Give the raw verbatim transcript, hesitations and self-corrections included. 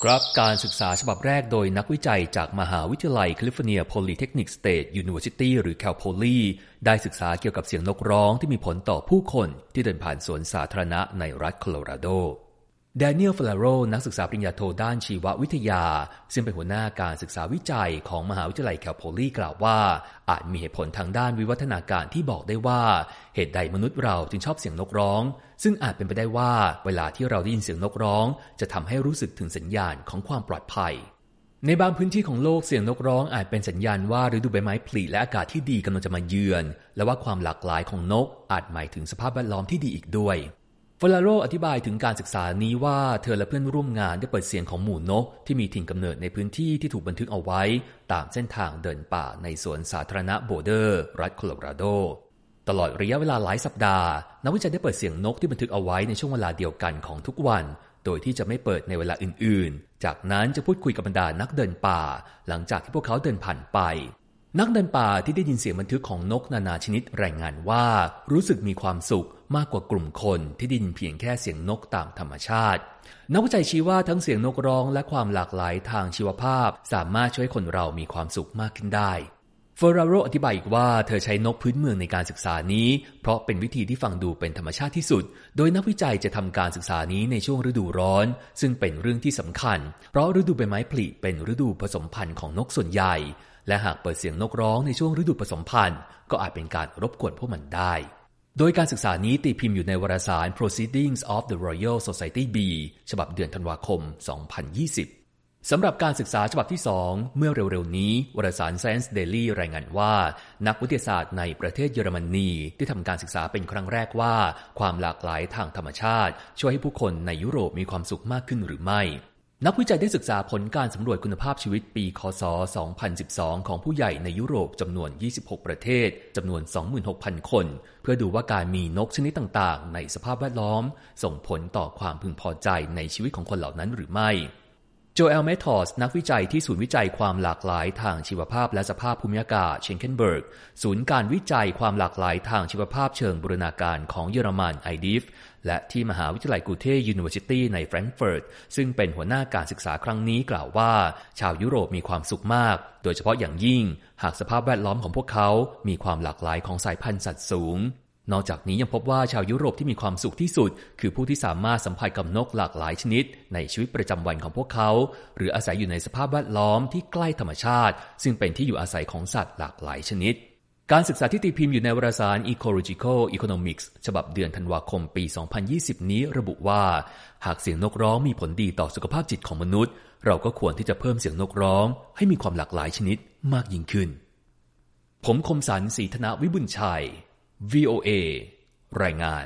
ครับการศึกษาฉบับแรกโดยนักวิจัยจากมหาวิทยาลัยแคลิฟอร์เนียโพลีเทคนิคสเตทยูนิเวอร์ซิตี้หรือแคลโพลีได้ศึกษาเกี่ยวกับเสียงนกร้องที่มีผลต่อผู้คนที่เดินผ่านสวนสาธารณะในรัฐโคโลราโดแดเนียล เฟลาโรนักศึกษาปริญญาโทด้านชีววิทยาซึ่งเป็นหัวหน้าการศึกษาวิจัยของมหาวิทยาลัยแคลโพลีกล่าวว่าอาจมีเหตุผลทางด้านวิวัฒนาการที่บอกได้ว่าเหตุใดมนุษย์เราจึงชอบเสียงนกร้องซึ่งอาจเป็นไปได้ว่าเวลาที่เราได้ยินเสียงนกร้องจะทำให้รู้สึกถึงสัญญาณของความปลอดภัยในบางพื้นที่ของโลกเสียงนกร้องอาจเป็นสัญญาณว่าฤดูใบไม้ผลิและอากาศที่ดีกำลังจะมาเยือนและว่าความหลากหลายของนกอาจหมายถึงสภาพแวดล้อมที่ดีอีกด้วยฟลาโรอธิบายถึงการศึกษานี้ว่าเธอและเพื่อนร่วมงานได้เปิดเสียงของหมู่นกที่มีถิ่นกำเนิดในพื้นที่ที่ถูกบันทึกเอาไว้ตามเส้นทางเดินป่าในสวนสาธารณะโบเดอร์รัฐโคโลราโดตลอดระยะเวลาหลายสัปดาห์นักวิจัยได้เปิดเสียงนกที่บันทึกเอาไว้ในช่วงเวลาเดียวกันของทุกวันโดยที่จะไม่เปิดในเวลาอื่นๆจากนั้นจะพูดคุยกับบรรดานักเดินป่าหลังจากที่พวกเขาเดินผ่านไปนักเดินป่าที่ได้ยินเสียงบันทึกของนกนานาชนิดรายงานว่ารู้สึกมีความสุขมากกว่ากลุ่มคนที่ได้ยินเพียงแค่เสียงนกตามธรรมชาตินักวิจัยชี้ว่าทั้งเสียงนกร้องและความหลากหลายทางชีวภาพสามารถช่วยคนเรามีความสุขมากขึ้นได้เฟอร์ราโรอธิบายอีกว่าเธอใช้นกพื้นเมืองในการศึกษานี้เพราะเป็นวิธีที่ฟังดูเป็นธรรมชาติที่สุดโดยนักวิจัยจะทำการศึกษานี้ในช่วงฤดูร้อนซึ่งเป็นเรื่องที่สำคัญเพราะฤดูใบไม้ผลิเป็นฤดูผสมพันธุ์ของนกส่วนใหญ่และหากเปิดเสียงนกร้องในช่วงฤดูผสมพันธุ์ก็อาจเป็นการรบกวนพวกมันได้โดยการศึกษานี้ตีพิมพ์อยู่ในวารสาร Proceedings of the Royal Society B ฉบับเดือนธันวาคม สองพันยี่สิบ สำหรับการศึกษาฉบับที่สองเมื่อเร็วๆนี้วารสาร Science Daily รายงานว่านักวิทยาศาสตร์ในประเทศเยอรมนีได้ทำการศึกษาเป็นครั้งแรกว่าความหลากหลายทางธรรมชาติช่วยให้ผู้คนในยุโรปมีความสุขมากขึ้นหรือไม่นักวิจัยได้ศึกษาผลการสำรวจคุณภาพชีวิตปีค.ศ. สองพันสิบสองของผู้ใหญ่ในยุโรปจำนวนยี่สิบหกประเทศจำนวน สองหมื่นหกพัน คนเพื่อดูว่าการมีนกชนิดต่างๆในสภาพแวดล้อมส่งผลต่อความพึงพอใจในชีวิตของคนเหล่านั้นหรือไม่โจเอล เมทอสนักวิจัยที่ศูนย์วิจัยความหลากหลายทางชีวภาพและสภาพภูมิอากาศเชงเคนเบิร์กศูนย์การวิจัยความหลากหลายทางชีวภาพเชิงบูรณาการของเยอรมัน ไอ ดี เอฟ และที่มหาวิทยาลัยกูเทยูนิเวอร์ซิตี้ในแฟรงก์เฟิร์ตซึ่งเป็นหัวหน้าการศึกษาครั้งนี้กล่าวว่าชาวยุโรปมีความสุขมากโดยเฉพาะอย่างยิ่งหากสภาพแวดล้อมของพวกเขามีความหลากหลายของสายพันธุ์สัตว์สูงนอกจากนี้ยังพบว่าชาวยุโรปที่มีความสุขที่สุดคือผู้ที่สามารถสัมผัสกับนกหลากหลายชนิดในชีวิตประจำวันของพวกเขาหรืออาศัยอยู่ในสภาพแวดล้อมที่ใกล้ธรรมชาติซึ่งเป็นที่อยู่อาศัยของสัตว์หลากหลายชนิดการศึกษาที่ตีพิมพ์อยู่ในวารสาร Ecological Economics ฉบับเดือนธันวาคมปี สองพันยี่สิบ นี้ระบุว่าหากเสียงนกร้องมีผลดีต่อสุขภาพจิตของมนุษย์เราก็ควรที่จะเพิ่มเสียงนกร้องให้มีความหลากหลายชนิดมากยิ่งขึ้นผมคมสันต์ ศรีธนวิบุญชัย วี โอ เอ รายงาน